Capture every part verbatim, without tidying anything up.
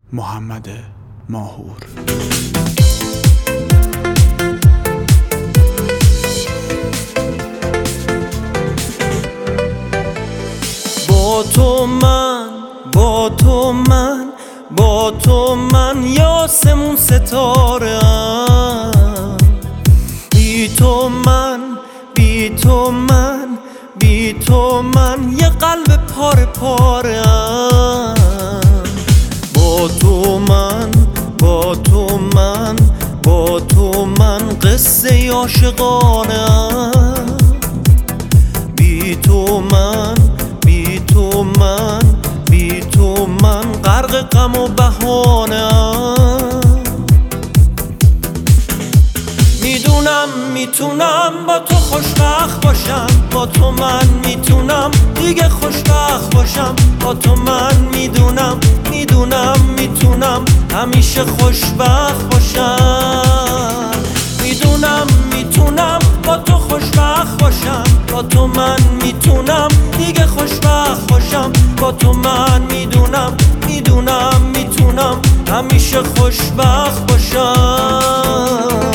محمد ماهور. با تو من با تو من با تو من یاسمون ستاره ام، بی تو من بی تو من بی تو من یه قلب پاره پاره ام. با تو من با تو من با تو من قصه عاشقانه ام، بی تو من بی تو من بی تو من غرق غم و بهانه ام. میدونم میتونم با تو خوشبخت باشم، با تو من میتونم دیگه خوشبخت باشم، با تو من میدونم میدونم میتونم همیشه خوشبخت باشم. میدونم میتونم با تو خوشبخت باشم، با تو من میتونم دیگه خوشبخت باشم، با تو من میدونم میدونم میتونم همیشه خوشبخت باشم.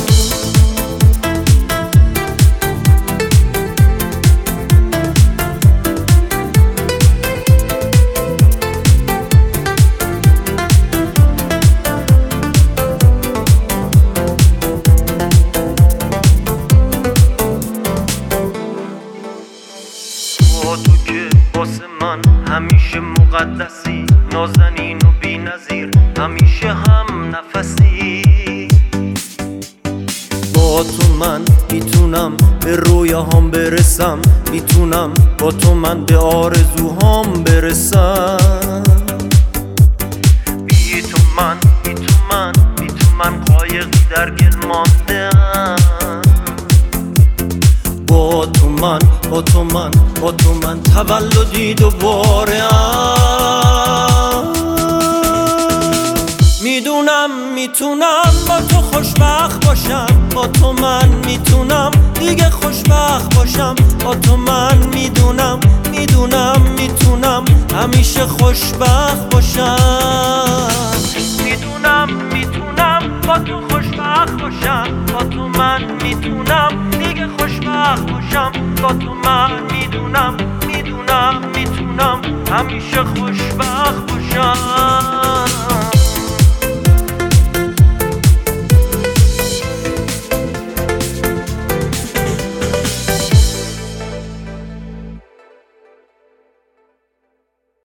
با تو که واسه من همیشه مقدسی، نازنین و بی نظیر همیشه هم نفسی. با تو من میتونم به رویاهام برسم، میتونم با تو من به آرزوهام برسم. بی تو من بی تو من بی تو من قایقی در گل ماندم. با تو من با تو من با تو من تولدی دوباره ام. میدونم میتونم با تو خوشبخت باشم، با تو من میتونم دیگه خوشبخت باشم، با تو من میدونم میدونم میتونم همیشه خوشبخت باشم. میدونم میتونم با تو خوشبخت باشم، با تو من میتونم دیگه خوشبخت باشم، با تو من میدونم میدونم میتونم همیشه خوشبخت باشم.